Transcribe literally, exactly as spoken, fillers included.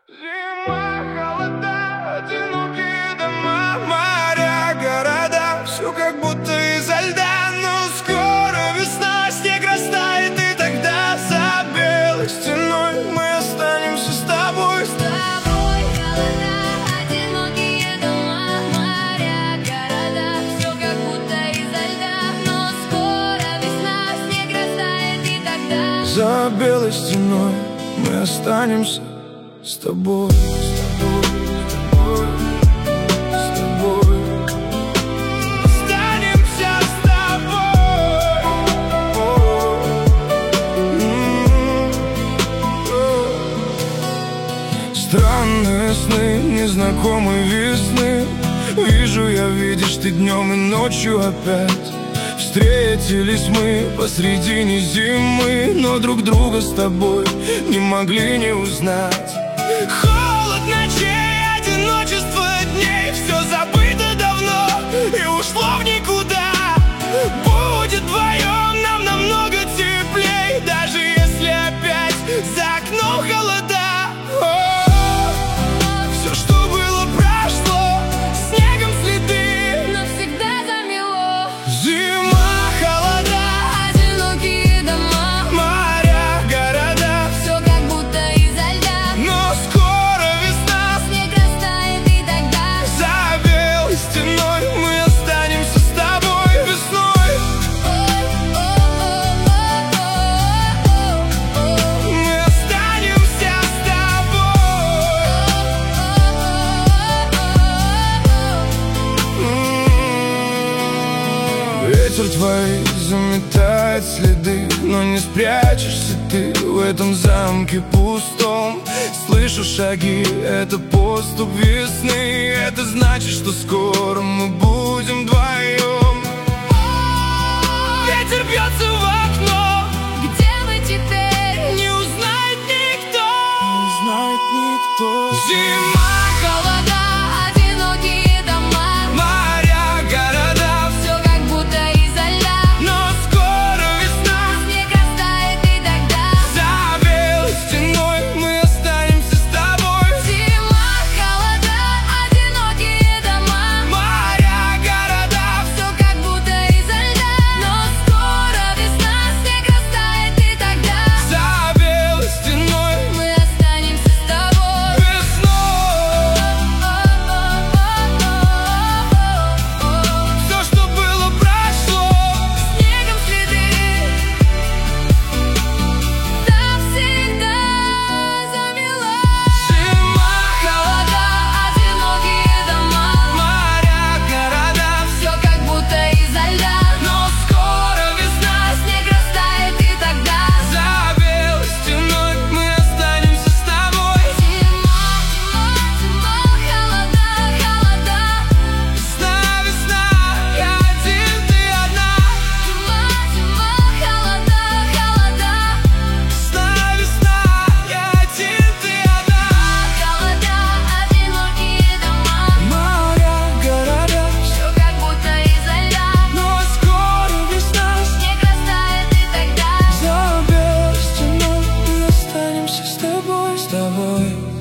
Зима, холода, одинокие дома, моря, города, все как будто изо льда. Но скоро весна, снег растает, и тогда за белой стеной мы останемся с тобой. С тобой холода, одинокие дома, моря, города, все как будто изо льда. Но скоро весна, снег растает, и тогда за белой стеной мы останемся с тобой, с тобой, с тобой, с тобой. Останемся с тобой. Странные сны, незнакомые весны. Вижу я, видишь ты днем и ночью опять. Встретились мы посредине зимы, но друг друга с тобой не могли не узнать. Холод ночей, одиночество дней, все забыто давно и ушло в никуда. Будет вдвоем нам намного теплей, даже если опять за окном холода. Все, что было, прошло, снегом следы навсегда замело. Зима, холода, Одинокие дома, моря, города, все как будто изо льда. но скоро весна. Снег растает, и тогда За белой стеной мы останемся с тобой весной. Мы останемся с тобой. Ветер твой заметает следы, но не спрячешься ты в этом замке пустом. Слышу шаги, это поступ весны. Это значит, что скоро мы будем вдвоем. Ветер бьется в окно, где мы теперь? не узнает никто, не знает никто. Зима, Холода, одинокие дома, моря, города, все как будто изо льда. но скоро весна. Снег растает, и тогда За белой стеной мы останемся с тобой. зима, холода, одинокие дома, Моря, города, все как будто изо льда. Но скоро весна, снег растает, и тогда за белой стеной мы останемся с тобой весной. Все, что было, прошло, снегом следы навсегда замело. зима, холода, Одинокие дома, моря, города, все как будто изо льда. но скоро весна. Снег растает, и тогда За белой стеной мы останемся с тобой. зима, зима, зима, холода, холода. Весна, весна, я один, ты одна. Зима, зима, холода, холода. Весна, весна, я один, ты одна. Холода, одинокие дома, Моря, города, все как будто изо льда. но скоро весна. Снег растает, и тогда За белой стеной мы останемся с тобой, с тобой.